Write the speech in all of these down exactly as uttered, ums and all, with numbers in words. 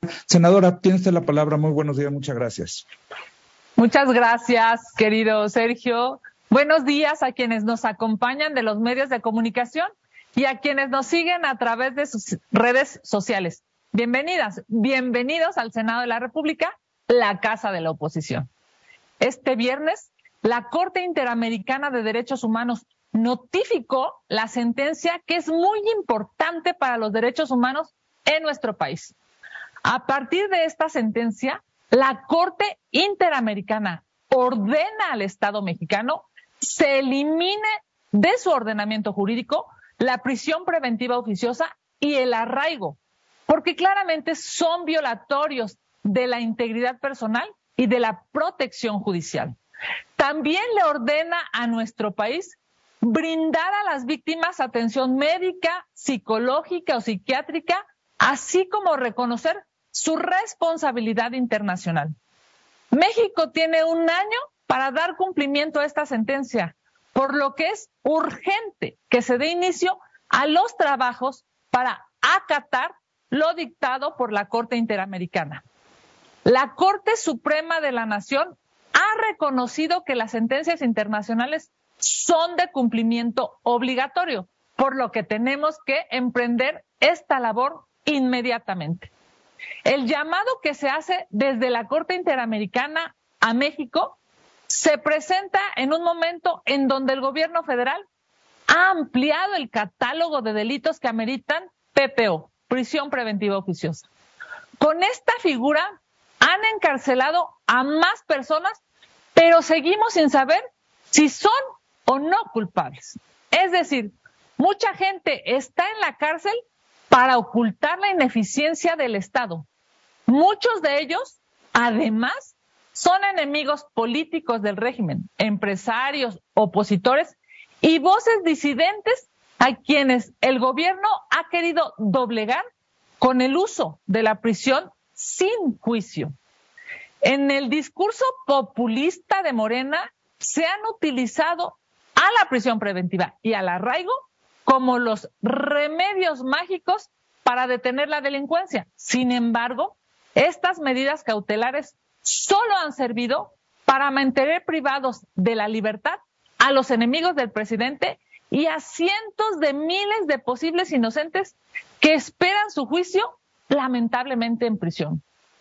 Senadora, tiene usted la palabra. Muy buenos días, muchas gracias. Muchas gracias, querido Sergio. Buenos días a quienes nos acompañan de los medios de comunicación y a quienes nos siguen a través de sus redes sociales. Bienvenidas, bienvenidos al Senado de la República, la casa de la oposición. Este viernes, la Corte Interamericana de Derechos Humanos notificó la sentencia que es muy importante para los derechos humanos en nuestro país. A partir de esta sentencia, la Corte Interamericana ordena al Estado mexicano se elimine de su ordenamiento jurídico la prisión preventiva oficiosa y el arraigo, porque claramente son violatorios de la integridad personal y de la protección judicial. También le ordena a nuestro país brindar a las víctimas atención médica, psicológica o psiquiátrica, así como reconocer su responsabilidad internacional. México tiene un año para dar cumplimiento a esta sentencia, por lo que es urgente que se dé inicio a los trabajos para acatar lo dictado por la Corte Interamericana. La Corte Suprema de la Nación ha reconocido que las sentencias internacionales son de cumplimiento obligatorio, por lo que tenemos que emprender esta labor inmediatamente. El llamado que se hace desde la Corte Interamericana a México se presenta en un momento en donde el gobierno federal ha ampliado el catálogo de delitos que ameritan P P O, prisión preventiva oficiosa. Con esta figura han encarcelado a más personas, pero seguimos sin saber si son o no culpables. Es decir, mucha gente está en la cárcel para ocultar la ineficiencia del Estado. Muchos de ellos, además, son enemigos políticos del régimen, empresarios, opositores y voces disidentes a quienes el gobierno ha querido doblegar con el uso de la prisión sin juicio. En el discurso populista de Morena se han utilizado a la prisión preventiva y al arraigo como los remedios mágicos para detener la delincuencia. Sin embargo, estas medidas cautelares solo han servido para mantener privados de la libertad a los enemigos del presidente y a cientos de miles de posibles inocentes que esperan su juicio, lamentablemente en prisión.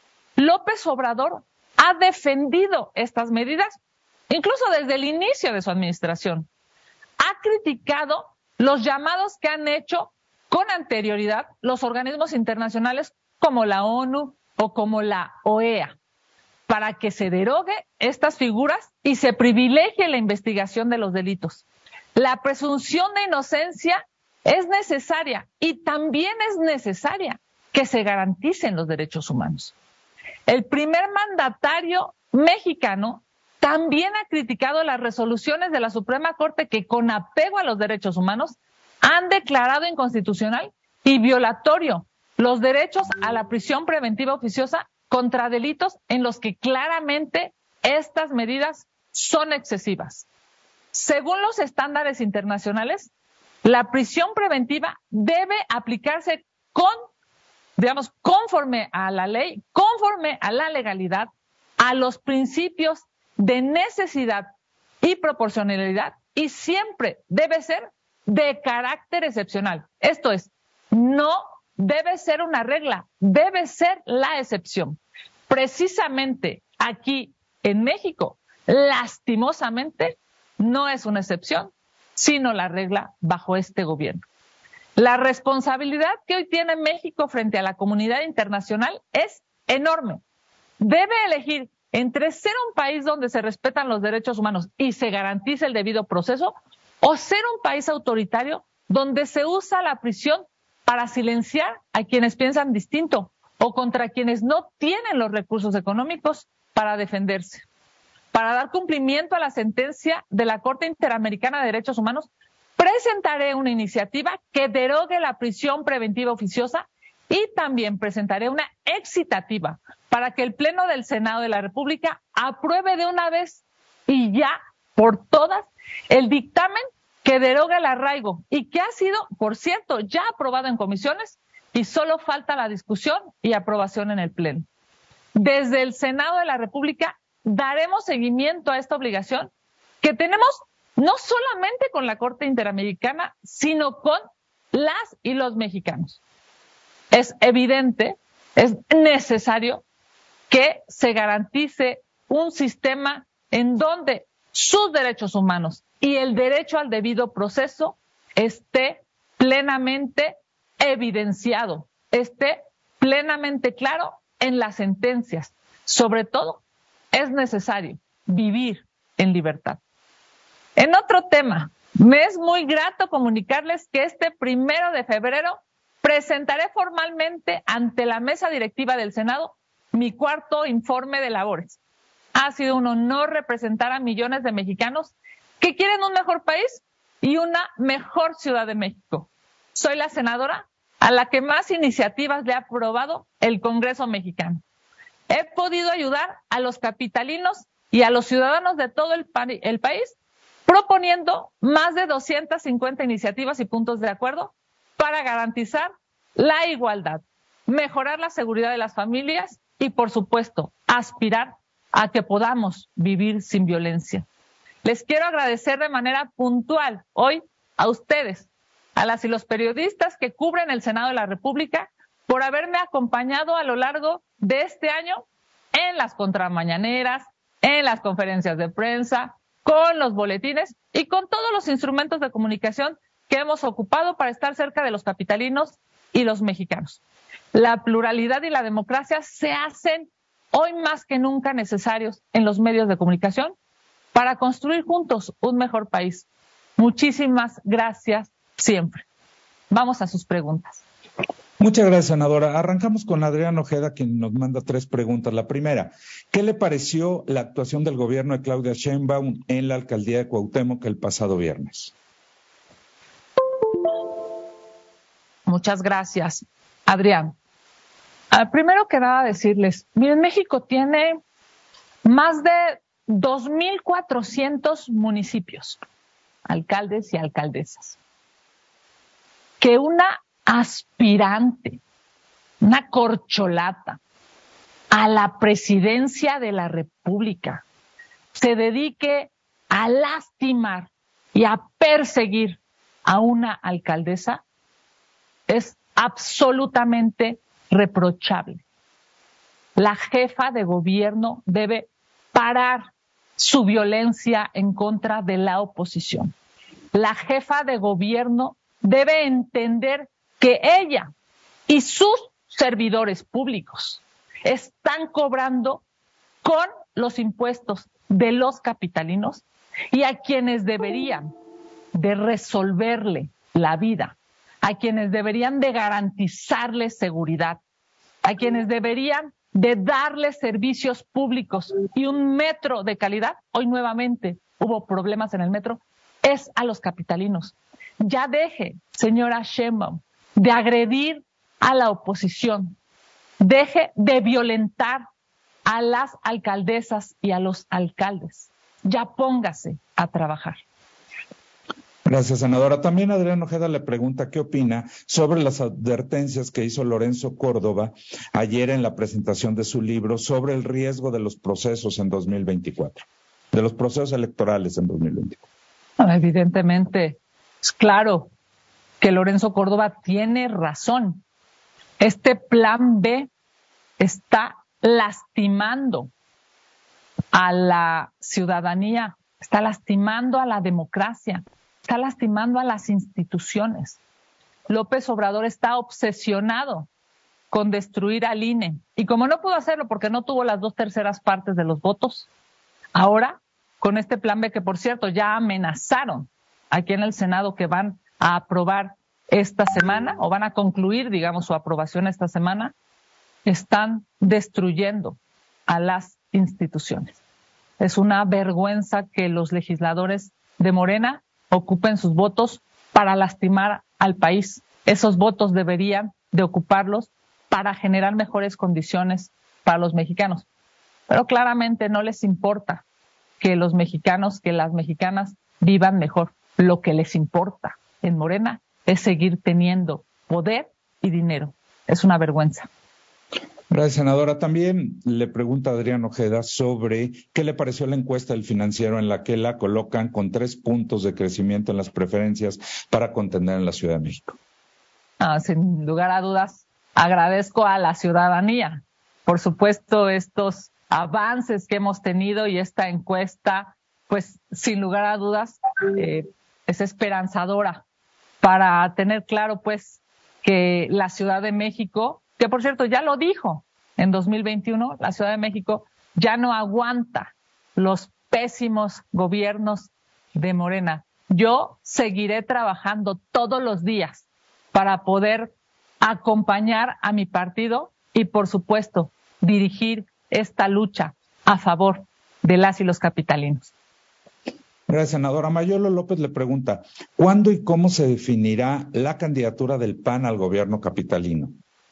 López Obrador ha defendido estas medidas, incluso desde el inicio de su administración. Ha criticado los llamados que han hecho con anterioridad los organismos internacionales como la ONU o como la O E A, para que se derogue estas figuras y se privilegie la investigación de los delitos. La presunción de inocencia es necesaria y también es necesaria que se garanticen los derechos humanos. El primer mandatario mexicano también ha criticado las resoluciones de la Suprema Corte que, con apego a los derechos humanos, han declarado inconstitucional y violatorio los derechos a la prisión preventiva oficiosa contra delitos en los que claramente estas medidas son excesivas. Según los estándares internacionales, la prisión preventiva debe aplicarse con, digamos, conforme a la ley, conforme a la legalidad, a los principios de necesidad y proporcionalidad, y siempre debe ser de carácter excepcional. Esto es, no debe ser una regla, debe ser la excepción. Precisamente aquí en México, lastimosamente, no es una excepción, sino la regla bajo este gobierno. La responsabilidad que hoy tiene México frente a la comunidad internacional es enorme. Debe elegir entre ser un país donde se respetan los derechos humanos y se garantice el debido proceso, o ser un país autoritario donde se usa la prisión para silenciar a quienes piensan distinto o contra quienes no tienen los recursos económicos para defenderse. Para dar cumplimiento a la sentencia de la Corte Interamericana de Derechos Humanos, presentaré una iniciativa que derogue la prisión preventiva oficiosa y también presentaré una excitativa para que el Pleno del Senado de la República apruebe de una vez y ya por todas el dictamen que deroga el arraigo y que ha sido, por cierto, ya aprobado en comisiones y solo falta la discusión y aprobación en el Pleno. Desde el Senado de la República daremos seguimiento a esta obligación que tenemos no solamente con la Corte Interamericana, sino con las y los mexicanos. Es evidente, es necesario que se garantice un sistema en donde sus derechos humanos y el derecho al debido proceso esté plenamente evidenciado, esté plenamente claro en las sentencias. Sobre todo, es necesario vivir en libertad. En otro tema, me es muy grato comunicarles que este primero de febrero presentaré formalmente ante la mesa directiva del Senado mi cuarto informe de labores. Ha sido un honor representar a millones de mexicanos que quieren un mejor país y una mejor Ciudad de México. Soy la senadora a la que más iniciativas le ha aprobado el Congreso mexicano. He podido ayudar a los capitalinos y a los ciudadanos de todo el, pa- el país proponiendo más de doscientas cincuenta iniciativas y puntos de acuerdo para garantizar la igualdad, mejorar la seguridad de las familias y, por supuesto, aspirar a que podamos vivir sin violencia. Les quiero agradecer de manera puntual hoy a ustedes, a las y los periodistas que cubren el Senado de la República, por haberme acompañado a lo largo de este año en las contramañaneras, en las conferencias de prensa, con los boletines y con todos los instrumentos de comunicación que hemos ocupado para estar cerca de los capitalinos y los mexicanos. La pluralidad y la democracia se hacen hoy más que nunca necesarios en los medios de comunicación para construir juntos un mejor país. Muchísimas gracias siempre. Vamos a sus preguntas. Muchas gracias, senadora. Arrancamos con Adrián Ojeda, quien nos manda tres preguntas. La primera, ¿qué le pareció la actuación del gobierno de Claudia Sheinbaum en la alcaldía de Cuauhtémoc el pasado viernes? Muchas gracias, Adrián. Ah, primero que nada decirles, miren, México tiene más de dos mil cuatrocientos municipios, alcaldes y alcaldesas. Que una aspirante, una corcholata a la presidencia de la República se dedique a lastimar y a perseguir a una alcaldesa es absolutamente reprochable. La jefa de gobierno debe parar su violencia en contra de la oposición. La jefa de gobierno debe entender que ella y sus servidores públicos están cobrando con los impuestos de los capitalinos y a quienes deberían de resolverle la vida, a quienes deberían de garantizarles seguridad, a quienes deberían de darles servicios públicos y un metro de calidad. Hoy nuevamente hubo problemas en el metro, es a los capitalinos. Ya deje, señora Sheinbaum, de agredir a la oposición. Deje de violentar a las alcaldesas y a los alcaldes. Ya póngase a trabajar. Gracias, senadora. También Adrián Ojeda le pregunta qué opina sobre las advertencias que hizo Lorenzo Córdoba ayer en la presentación de su libro sobre el riesgo de los procesos en dos mil veinticuatro, de los procesos electorales en dos mil veinticuatro. Evidentemente, es claro que Lorenzo Córdoba tiene razón. Este plan B está lastimando a la ciudadanía, está lastimando a la democracia, está lastimando a las instituciones. López Obrador está obsesionado con destruir al I N E. Y como no pudo hacerlo porque no tuvo las dos terceras partes de los votos, ahora, con este plan B, que por cierto ya amenazaron aquí en el Senado que van a aprobar esta semana, o van a concluir, digamos, su aprobación esta semana, están destruyendo a las instituciones. Es una vergüenza que los legisladores de Morena ocupen sus votos para lastimar al país. Esos votos deberían de ocuparlos para generar mejores condiciones para los mexicanos. Pero claramente no les importa que los mexicanos, que las mexicanas vivan mejor. Lo que les importa en Morena es seguir teniendo poder y dinero. es una vergüenza. Gracias, senadora. También le pregunta a Adrián Ojeda sobre qué le pareció la encuesta del Financiero en la que la colocan con tres puntos de crecimiento en las preferencias para contender en la Ciudad de México. Ah, sin lugar a dudas, agradezco a la ciudadanía, por supuesto, estos avances que hemos tenido y esta encuesta, pues sin lugar a dudas, eh, es esperanzadora para tener claro, pues, que la Ciudad de México, que por cierto ya lo dijo en dos mil veintiuno, la Ciudad de México ya no aguanta los pésimos gobiernos de Morena. Yo seguiré trabajando todos los días para poder acompañar a mi partido y, por supuesto, dirigir esta lucha a favor de las y los capitalinos. Gracias, senadora. Mayolo López le pregunta, ¿cuándo y cómo se definirá la candidatura del P A N al gobierno capitalino?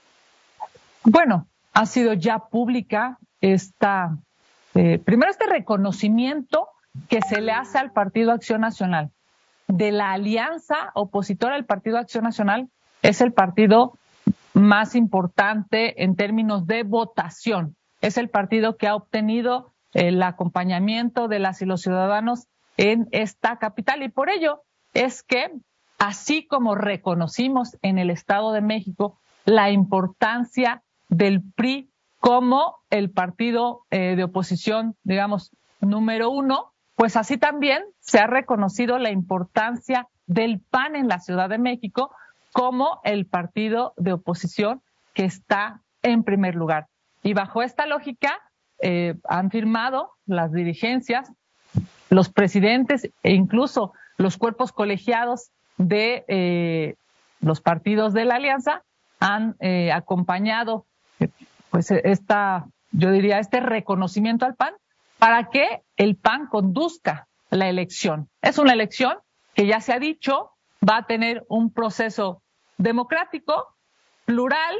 Bueno, ha sido ya pública esta, eh, primero este reconocimiento que se le hace al Partido Acción Nacional. De la alianza opositora al Partido Acción Nacional, es el partido más importante en términos de votación. Es el partido que ha obtenido el acompañamiento de las y los ciudadanos en esta capital. Y por ello es que, así como reconocimos en el Estado de México la importancia del P R I como el partido eh, de oposición, digamos, número uno, pues así también se ha reconocido la importancia del P A N en la Ciudad de México como el partido de oposición que está en primer lugar. Y bajo esta lógica eh, han firmado las dirigencias, los presidentes e incluso los cuerpos colegiados de eh, los partidos de la alianza han eh, acompañado pues esta, yo diría, este reconocimiento al P A N para que el P A N conduzca la elección. Es una elección que ya se ha dicho va a tener un proceso democrático, plural,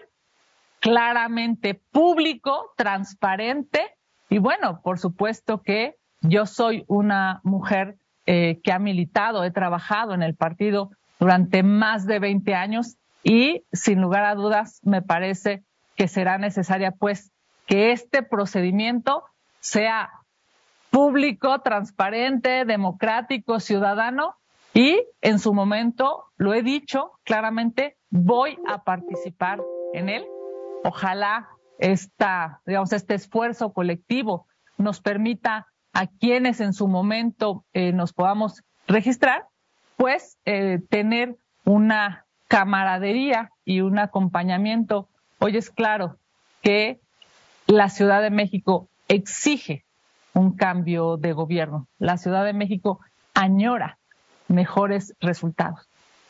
claramente público, transparente y bueno, por supuesto que yo soy una mujer eh, que ha militado, he trabajado en el partido durante más de veinte años y sin lugar a dudas me parece que será necesaria pues que este procedimiento sea público, transparente, democrático, ciudadano y en su momento, lo he dicho claramente, voy a participar en él. Ojalá esta, digamos, este esfuerzo colectivo nos permita a quienes en su momento eh, nos podamos registrar, pues eh, tener una camaradería y un acompañamiento. Hoy es claro que la Ciudad de México exige un cambio de gobierno. La Ciudad de México añora mejores resultados.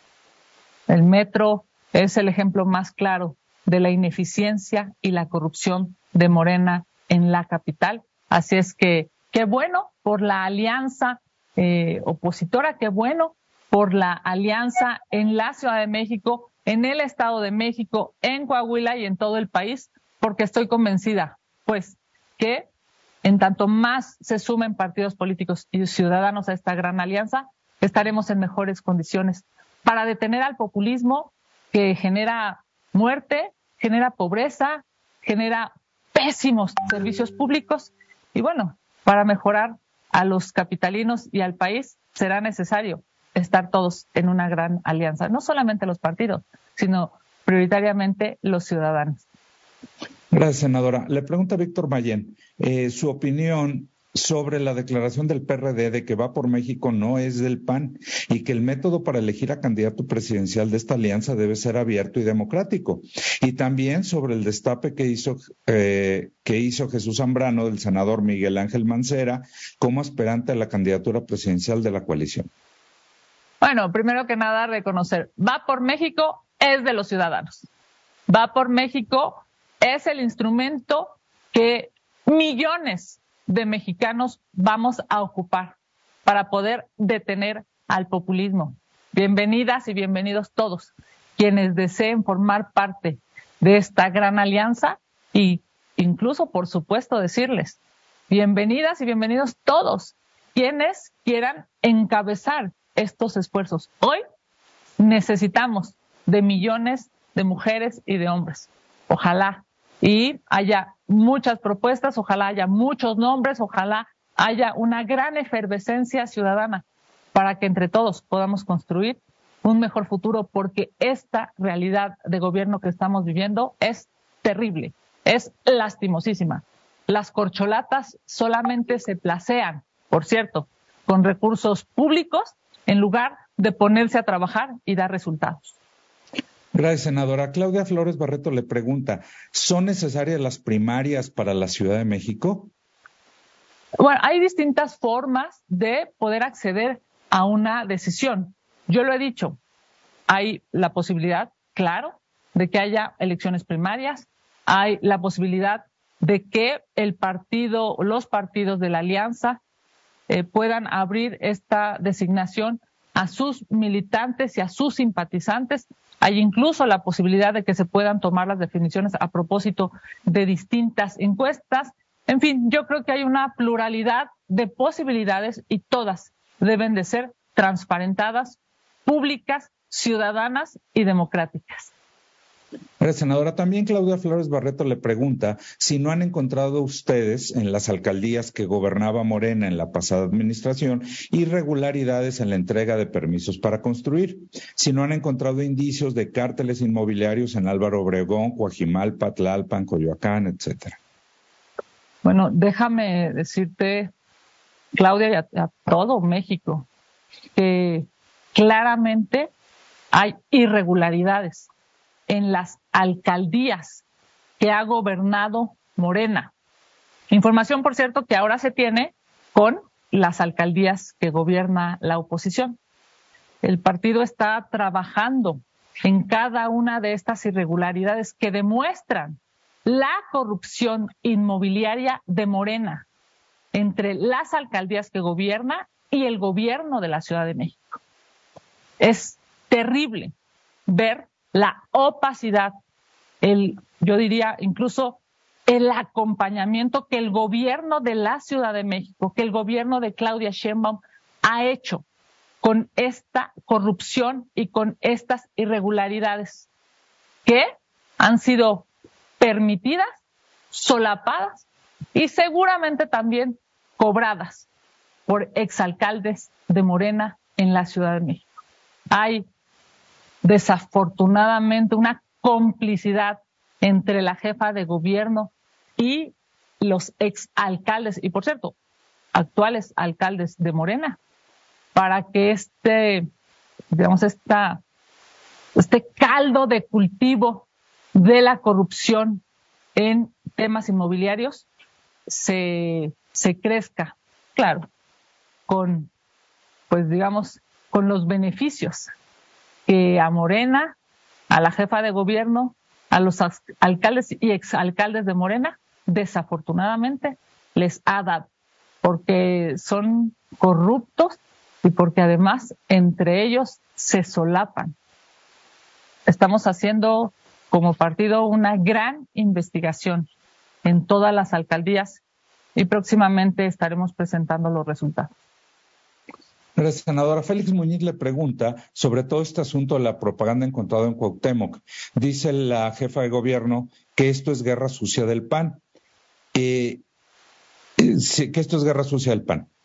El metro es el ejemplo más claro de la ineficiencia y la corrupción de Morena en la capital. Así es que qué bueno por la alianza eh, opositora, qué bueno por la alianza en la Ciudad de México, en el Estado de México, en Coahuila y en todo el país, porque estoy convencida, pues, que en tanto más se sumen partidos políticos y ciudadanos a esta gran alianza, estaremos en mejores condiciones para detener al populismo que genera muerte, genera pobreza, genera pésimos servicios públicos y bueno, para mejorar a los capitalinos y al país será necesario estar todos en una gran alianza, no solamente los partidos, sino prioritariamente los ciudadanos. Gracias, senadora. Le pregunta Víctor Mayén, eh, su opinión sobre la declaración del P R D de que Va por México no es del P A N y que el método para elegir a candidato presidencial de esta alianza debe ser abierto y democrático. Y también sobre el destape que hizo, eh, que hizo Jesús Zambrano del senador Miguel Ángel Mancera como aspirante a la candidatura presidencial de la coalición. Bueno, primero que nada reconocer, Va por México es de los ciudadanos. Va por México es el instrumento que millones de mexicanos vamos a ocupar para poder detener al populismo. Bienvenidas y bienvenidos todos quienes deseen formar parte de esta gran alianza y incluso, por supuesto, decirles bienvenidas y bienvenidos todos quienes quieran encabezar estos esfuerzos. Hoy necesitamos de millones de mujeres y de hombres. Ojalá y haya muchas propuestas, ojalá haya muchos nombres, ojalá haya una gran efervescencia ciudadana para que entre todos podamos construir un mejor futuro, porque esta realidad de gobierno que estamos viviendo es terrible, es lastimosísima. Las corcholatas solamente se placean, por cierto, con recursos públicos en lugar de ponerse a trabajar y dar resultados. Gracias, senadora. Claudia Flores Barreto le pregunta, ¿son necesarias las primarias para la Ciudad de México? Bueno, hay distintas formas de poder acceder a una decisión. Yo lo he dicho, hay la posibilidad, claro, de que haya elecciones primarias, hay la posibilidad de que el partido, los partidos de la alianza eh, puedan abrir esta designación a sus militantes y a sus simpatizantes. Hay incluso la posibilidad de que se puedan tomar las definiciones a propósito de distintas encuestas. En fin, yo creo que hay una pluralidad de posibilidades y todas deben de ser transparentadas, públicas, ciudadanas y democráticas. Gracias, senadora. También Claudia Flores Barreto le pregunta si no han encontrado ustedes en las alcaldías que gobernaba Morena en la pasada administración irregularidades en la entrega de permisos para construir, si no han encontrado indicios de cárteles inmobiliarios en Álvaro Obregón, Coajimalpa, Tlalpan, Coyoacán, etcétera. Bueno, déjame decirte, Claudia, y a, a todo México, que claramente hay irregularidades en las alcaldías que ha gobernado Morena. Información, por cierto, que ahora se tiene con las alcaldías que gobierna la oposición. El partido está trabajando en cada una de estas irregularidades que demuestran la corrupción inmobiliaria de Morena entre las alcaldías que gobierna y el gobierno de la Ciudad de México. Es terrible ver la opacidad, el, yo diría incluso el acompañamiento que el gobierno de la Ciudad de México, que el gobierno de Claudia Sheinbaum ha hecho con esta corrupción y con estas irregularidades que han sido permitidas, solapadas y seguramente también cobradas por exalcaldes de Morena en la Ciudad de México. Hay desafortunadamente una complicidad entre la jefa de gobierno y los exalcaldes, y por cierto, actuales alcaldes de Morena, para que este, digamos, esta, este caldo de cultivo de la corrupción en temas inmobiliarios se, se crezca, claro, con, pues digamos, con los beneficios que a Morena, a la jefa de gobierno, a los alcaldes y exalcaldes de Morena, desafortunadamente les ha dado, porque son corruptos y porque además entre ellos se solapan. Estamos haciendo como partido una gran investigación en todas las alcaldías y próximamente estaremos presentando los resultados. Gracias, senadora. Félix Muñiz le pregunta sobre todo este asunto de la propaganda encontrada en Cuauhtémoc. Dice la jefa de gobierno que esto es guerra sucia del P A N. Eh, eh, que esto es guerra sucia del P A N.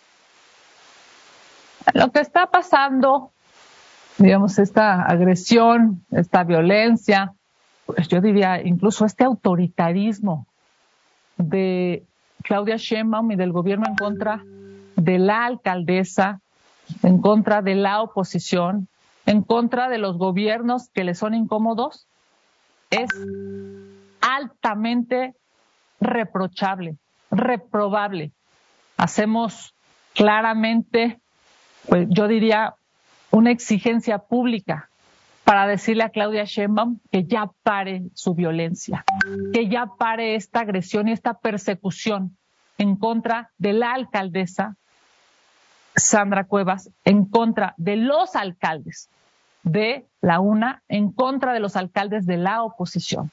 Lo que está pasando, digamos, esta agresión, esta violencia, pues yo diría incluso este autoritarismo de Claudia Sheinbaum y del gobierno en contra de la alcaldesa, en contra de la oposición, en contra de los gobiernos que le son incómodos, es altamente reprochable, reprobable. Hacemos claramente, pues yo diría, una exigencia pública para decirle a Claudia Sheinbaum que ya pare su violencia, que ya pare esta agresión y esta persecución en contra de la alcaldesa Sandra Cuevas, en contra de los alcaldes de la UNA, en contra de los alcaldes de la oposición.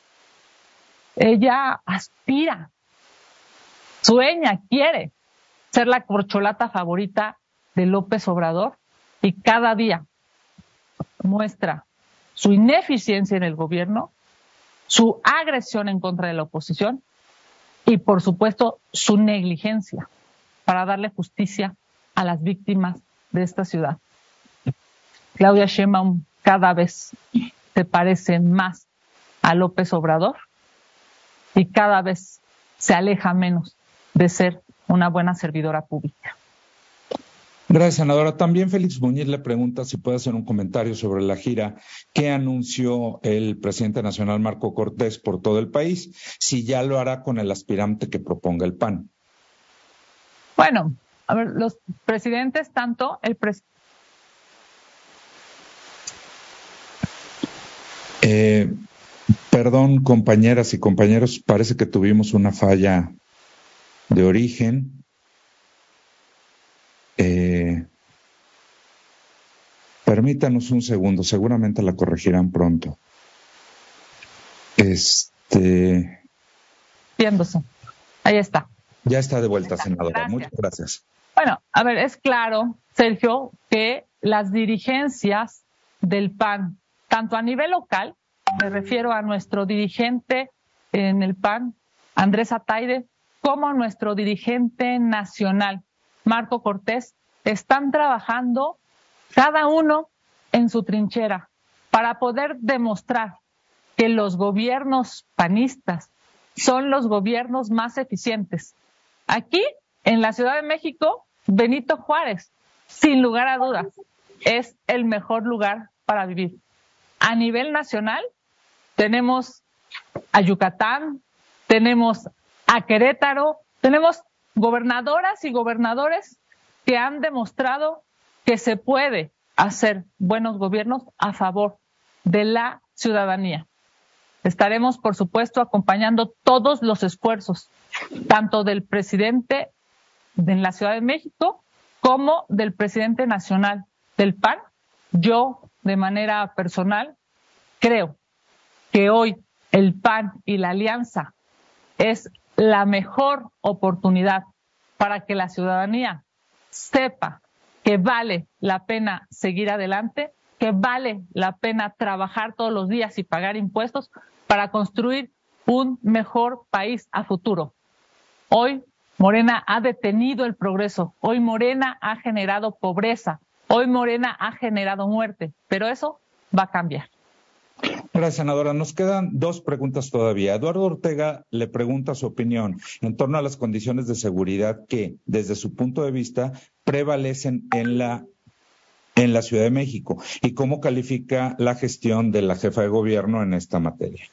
Ella aspira, sueña, quiere ser la corcholata favorita de López Obrador y cada día muestra su ineficiencia en el gobierno, su agresión en contra de la oposición y, por supuesto, su negligencia para darle justicia a las víctimas de esta ciudad. Claudia Sheinbaum cada vez se parece más a López Obrador y cada vez se aleja menos de ser una buena servidora pública. Gracias, senadora. También Félix Muñiz le pregunta si puede hacer un comentario sobre la gira que anunció el presidente nacional Marco Cortés por todo el país, si ya lo hará con el aspirante que proponga el P A N. Bueno, a ver, los presidentes, tanto el presidente... Eh, perdón, compañeras y compañeros, parece que tuvimos una falla de origen. Eh, permítanos un segundo, seguramente la corregirán pronto. Este. Viéndose. Ahí está. Ya está de vuelta, está. senadora. Gracias. Muchas gracias. Bueno, a ver, es claro, Sergio, que las dirigencias del P A N, tanto a nivel local, me refiero a nuestro dirigente en el P A N, Andrés Ataide, como a nuestro dirigente nacional, Marco Cortés, están trabajando cada uno en su trinchera para poder demostrar que los gobiernos panistas son los gobiernos más eficientes. Aquí, en la Ciudad de México, Benito Juárez, sin lugar a dudas, es el mejor lugar para vivir. A nivel nacional, tenemos a Yucatán, tenemos a Querétaro, tenemos gobernadoras y gobernadores que han demostrado que se puede hacer buenos gobiernos a favor de la ciudadanía. Estaremos, por supuesto, acompañando todos los esfuerzos, tanto del presidente de la Ciudad de México como del presidente nacional del P A N. Yo, de manera personal, creo que hoy el P A N y la alianza es la mejor oportunidad para que la ciudadanía sepa que vale la pena seguir adelante, que vale la pena trabajar todos los días y pagar impuestos para construir un mejor país a futuro. Hoy Morena ha detenido el progreso, hoy Morena ha generado pobreza, hoy Morena ha generado muerte, pero eso va a cambiar. Gracias, senadora. Nos quedan dos preguntas todavía. Eduardo Ortega le pregunta su opinión en torno a las condiciones de seguridad que, desde su punto de vista, prevalecen en la, en la Ciudad de México y cómo califica la gestión de la jefa de gobierno en esta materia.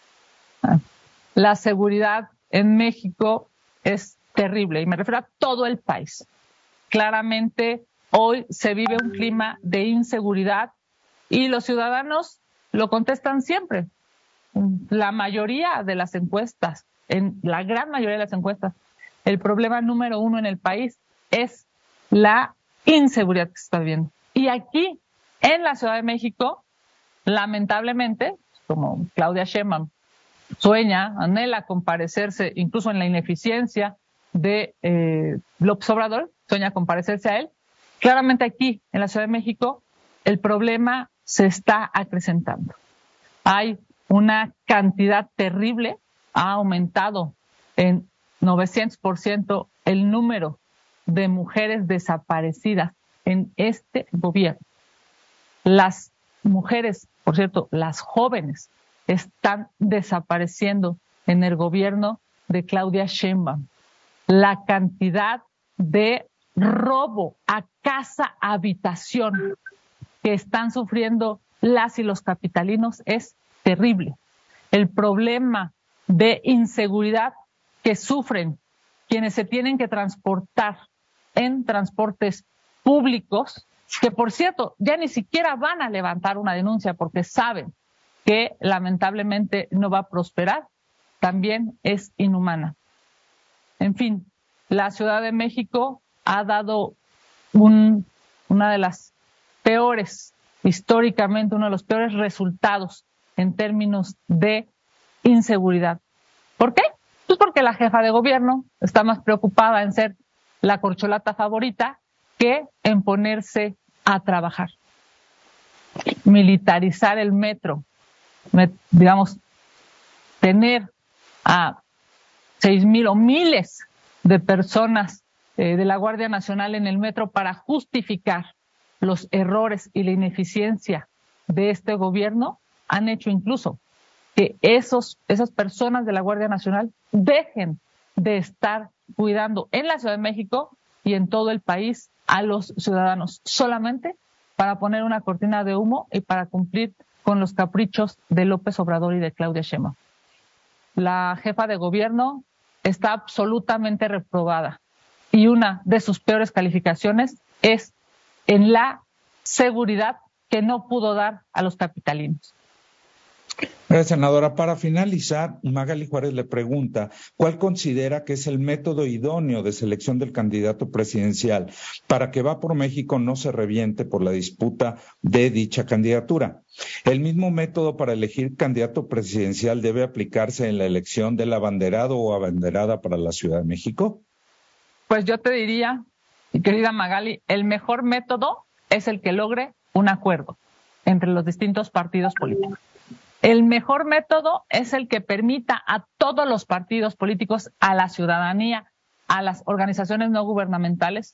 La seguridad en México es terrible y me refiero a todo el país. Claramente, hoy se vive un clima de inseguridad y los ciudadanos lo contestan siempre. La mayoría de las encuestas, en la gran mayoría de las encuestas, el problema número uno en el país es la inseguridad que se está viviendo. Y aquí, en la Ciudad de México, lamentablemente, como Claudia Sheinbaum sueña, anhela comparecerse, incluso en la ineficiencia de eh, López Obrador, sueña comparecerse a él. Claramente aquí, en la Ciudad de México, el problema se está acrecentando. Hay una cantidad terrible, ha aumentado en novecientos por ciento el número de mujeres desaparecidas en este gobierno. Las mujeres, por cierto, las jóvenes, están desapareciendo en el gobierno de Claudia Sheinbaum. La cantidad de robo a casa habitación que están sufriendo las y los capitalinos es terrible. El problema de inseguridad que sufren quienes se tienen que transportar en transportes públicos, que por cierto ya ni siquiera van a levantar una denuncia porque saben que lamentablemente no va a prosperar, también es inhumana. En fin, la Ciudad de México ha dado un, una de las peores, históricamente uno de los peores resultados en términos de inseguridad. ¿Por qué? Pues porque la jefa de gobierno está más preocupada en ser la corcholata favorita que en ponerse a trabajar. militarizar el metro, digamos, tener a seis mil o miles de personas eh, de la Guardia Nacional en el metro para justificar los errores y la ineficiencia de este gobierno, han hecho incluso que esos, esas personas de la Guardia Nacional dejen de estar cuidando en la Ciudad de México y en todo el país a los ciudadanos, solamente para poner una cortina de humo y para cumplir con los caprichos de López Obrador y de Claudia Sheinbaum. La jefa de gobierno está absolutamente reprobada y una de sus peores calificaciones es en la seguridad que no pudo dar a los capitalinos. Gracias, senadora. Para finalizar, Magali Juárez le pregunta, ¿cuál considera que es el método idóneo de selección del candidato presidencial para que Va por México no se reviente por la disputa de dicha candidatura? ¿El mismo método para elegir candidato presidencial debe aplicarse en la elección del abanderado o abanderada para la Ciudad de México? Pues yo te diría, mi querida Magali, el mejor método es el que logre un acuerdo entre los distintos partidos políticos. El mejor método es el que permita a todos los partidos políticos, a la ciudadanía, a las organizaciones no gubernamentales,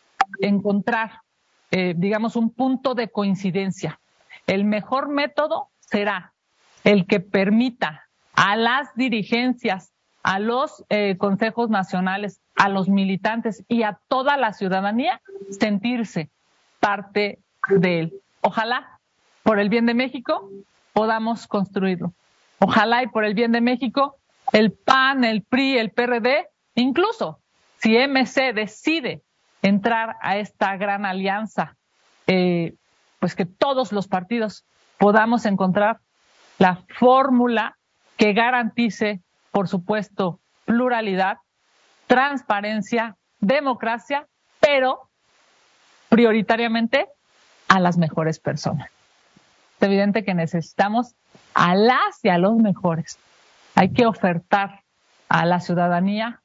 encontrar, eh, digamos, un punto de coincidencia. El mejor método será el que permita a las dirigencias, a los eh, consejos nacionales, a los militantes y a toda la ciudadanía sentirse parte de él. Ojalá, por el bien de México, podamos construirlo. Ojalá y por el bien de México, el P A N, el P R I, el P R D, incluso si M C decide entrar a esta gran alianza, eh, pues que todos los partidos podamos encontrar la fórmula que garantice, por supuesto, pluralidad, transparencia, democracia, pero prioritariamente a las mejores personas. Es evidente que necesitamos a las y a los mejores. Hay que ofertar a la ciudadanía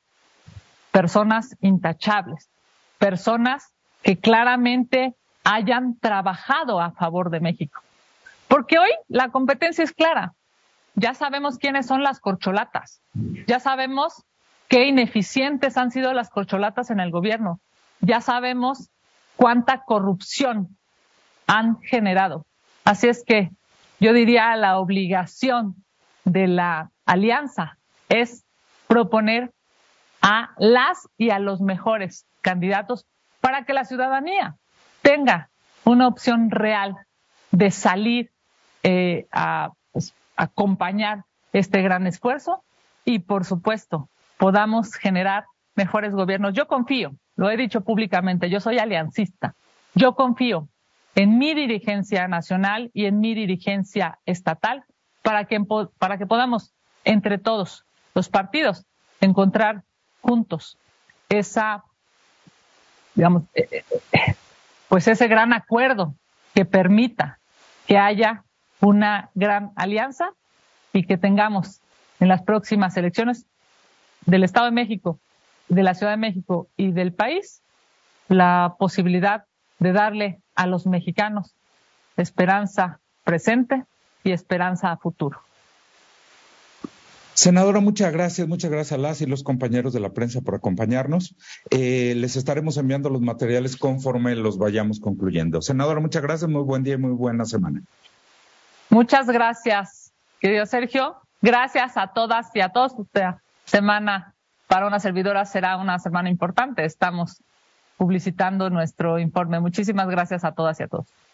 personas intachables, personas que claramente hayan trabajado a favor de México. Porque hoy la competencia es clara. Ya sabemos quiénes son las corcholatas. Ya sabemos qué ineficientes han sido las corcholatas en el gobierno. Ya sabemos cuánta corrupción han generado. Así es que yo diría la obligación de la alianza es proponer a las y a los mejores candidatos para que la ciudadanía tenga una opción real de salir eh, a pues, acompañar este gran esfuerzo y, por supuesto, podamos generar mejores gobiernos. Yo confío, lo he dicho públicamente, yo soy aliancista, yo confío en mi dirigencia nacional y en mi dirigencia estatal para que, para que podamos, entre todos los partidos, encontrar juntos esa, digamos, pues ese gran acuerdo que permita que haya una gran alianza y que tengamos en las próximas elecciones del Estado de México, de la Ciudad de México y del país la posibilidad de darle a los mexicanos esperanza presente y esperanza a futuro. Senadora, muchas gracias, muchas gracias a las y los compañeros de la prensa por acompañarnos. Eh, les estaremos enviando los materiales conforme los vayamos concluyendo. Senadora, muchas gracias, muy buen día y muy buena semana. Muchas gracias, querido Sergio. Gracias a todas y a todos. Esta semana para una servidora será una semana importante. Estamos publicitando nuestro informe. Muchísimas gracias a todas y a todos.